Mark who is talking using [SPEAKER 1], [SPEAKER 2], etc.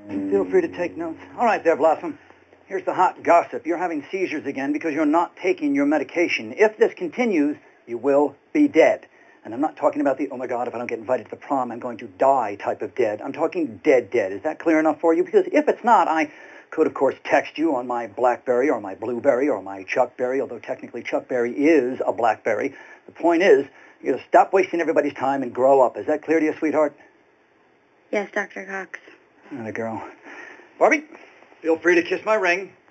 [SPEAKER 1] Feel free to take notes. All right there, Blossom. Here's the hot gossip. You're having seizures again because you're not taking your medication. If this continues, you will be dead. And I'm not talking about the, oh my God, if I don't get invited to the prom, I'm going to die type of dead. I'm talking dead. Is that clear enough for you? Because if it's not, I could, of course, text you on my BlackBerry or my Blueberry or my Chuckberry, although technically Chuckberry is a BlackBerry. The point is, you gotta stop wasting everybody's time and grow up. Is that clear to you, sweetheart?
[SPEAKER 2] Yes, Dr. Cox.
[SPEAKER 1] Atta girl. Barbie, feel free to kiss my ring.